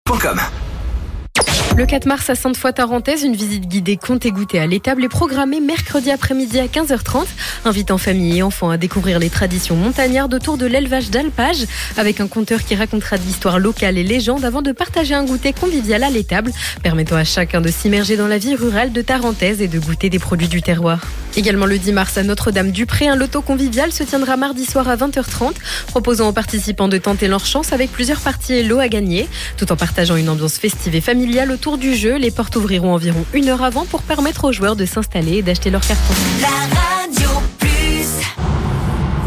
radioscoop.com. Le 4 mars à Sainte-Foy-Tarentaise, une visite guidée Contes et goûter à l'étable est programmée mercredi après-midi à 15h30, invitant famille et enfants à découvrir les traditions montagnardes autour de l'élevage d'alpage, avec un conteur qui racontera de l'histoire locale et légendes avant de partager un goûter convivial à l'étable, permettant à chacun de s'immerger dans la vie rurale de Tarentaise et de goûter des produits du terroir. Également le 10 mars à Notre-Dame-du-Pré, un loto convivial se tiendra mardi soir à 20h30, proposant aux participants de tenter leur chance avec plusieurs parties et lots à gagner, tout en partageant une ambiance festive et familiale autour du jeu. Les portes ouvriront environ 1 heure avant pour permettre aux joueurs de s'installer et d'acheter leur carton. La radio.